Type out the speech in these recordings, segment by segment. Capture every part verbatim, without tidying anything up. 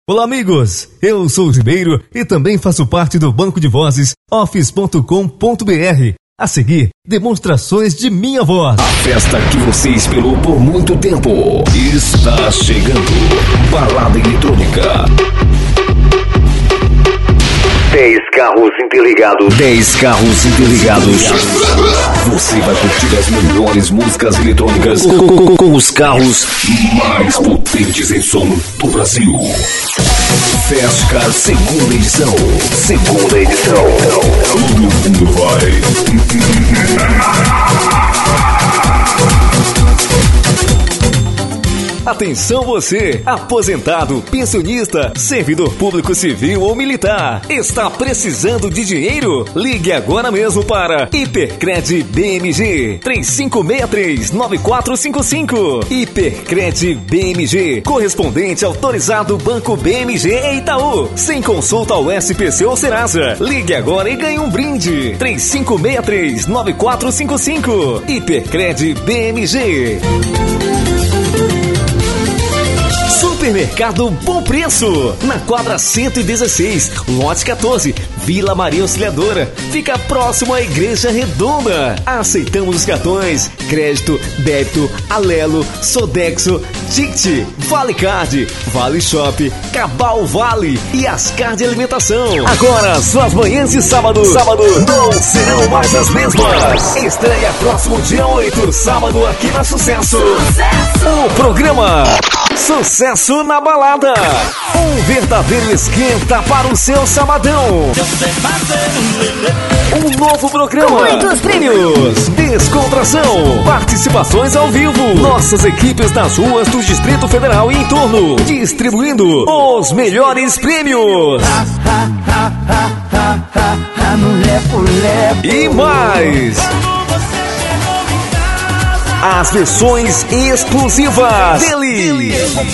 Olá, amigos! Eu sou o Ribeiro e também faço parte do banco de vozes office ponto com ponto br. A seguir, demonstrações de minha voz. A festa que você esperou por muito tempo está chegando. Balada eletrônica. dez carros interligados. dez carros interligados. Você vai curtir as melhores músicas eletrônicas com, com, com os carros mais potentes em som do Brasil. Festcar segunda edição. Segunda edição. Todo mundo vai. Atenção você, aposentado, pensionista, servidor público civil ou militar. Está precisando de dinheiro? Ligue agora mesmo para Hipercred B M G três cinco seis três nove quatro cinco cinco. Hipercred B M G, correspondente autorizado Banco B M G e Itaú. Sem consulta ao S P C ou Serasa. Ligue agora e ganhe um brinde. três cinco seis três nove quatro cinco cinco. Hipercred B M G. Supermercado Bom Preço, na quadra cento e dezesseis, lote quatorze, Vila Maria Auxiliadora. Fica próximo à Igreja Redonda. Aceitamos os cartões, crédito, débito, Alelo, Sodexo, Ticket, Vale Card, Vale Shop, Cabal Vale e Ascar de Alimentação. Agora, suas manhãs de sábado, sábado não serão mais as mesmas. Estreia próximo dia oito, sábado aqui na Sucesso. Sucesso! O programa Sucesso na Balada. Um verdadeiro esquenta para o seu sabadão. Um novo programa. Muitos prêmios. Descontração. Participações ao vivo. Nossas equipes nas ruas do Distrito Federal e em torno. Distribuindo os melhores prêmios. E mais. As versões exclusivas dele.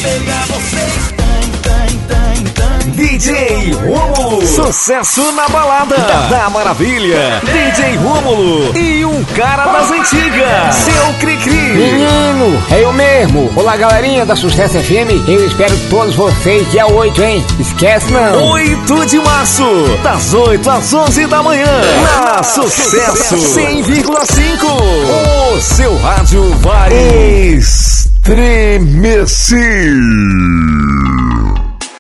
D J Rômulo. Sucesso na balada da Maravilha. D J Rômulo e um cara das antigas. Seu Cri-Cri. Menino, é eu mesmo. Olá, galerinha da Sucesso F M. Eu espero todos vocês dia oito, hein? Esquece não. oito de março, das oito às onze da manhã. Na Sucesso cem vírgula cinco. O seu rádio vai estremecer.